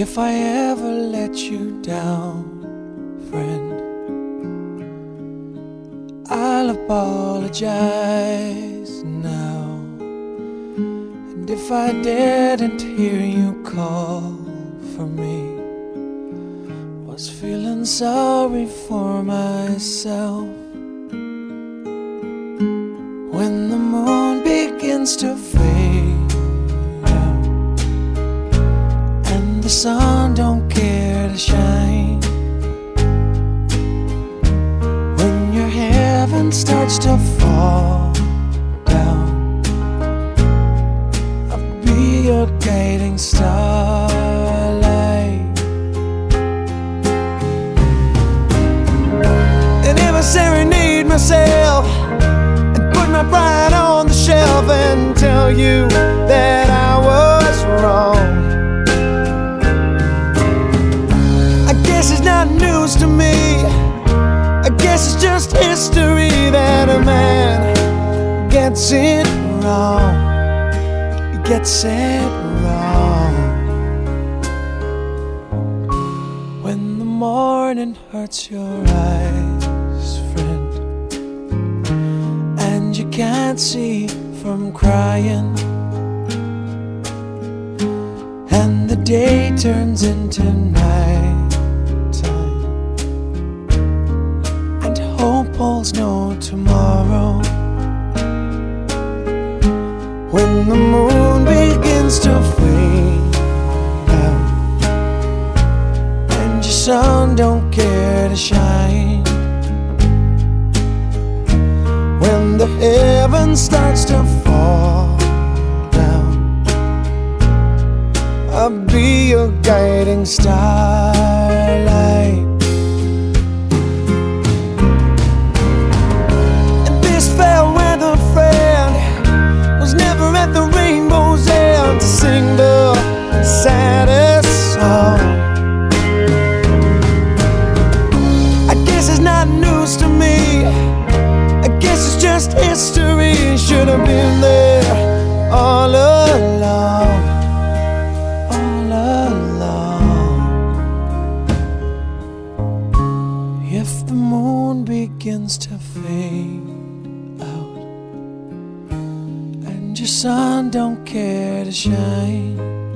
If I ever let you down, friend, I'll apologize now. And if I didn't hear you call for me, was feeling sorry for myself. When the moon begins to fade out and the sun don't care to shine, when your heaven starts to fall down, I'll be your guiding starlight. And if I serenade myself, my pride on the shelf, and tell you that I was wrong, I guess it's not news to me. I guess it's just history that a man gets it wrong. He gets it wrong. When the morning hurts your eyes, friend, you can't see from crying, and the day turns into night time, and hope holds no tomorrow. When the moon begins to fade out and your sun don't care to shine, when the heaven starts to fall down, I'll be your guiding starlight. And this fair weather friend was never at the rainbow's end to sing the saddest song. I guess it's not news to me. It's just history, should have been there all along, all along. If the moon begins to fade out and your sun don't care to shine,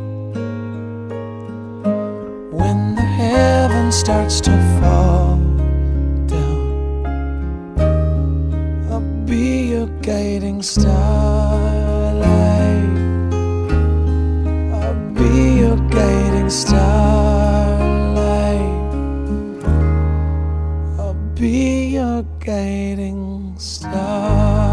when the heaven starts to fall, be your guiding starlight. I'll be your guiding starlight. I'll be your guiding star.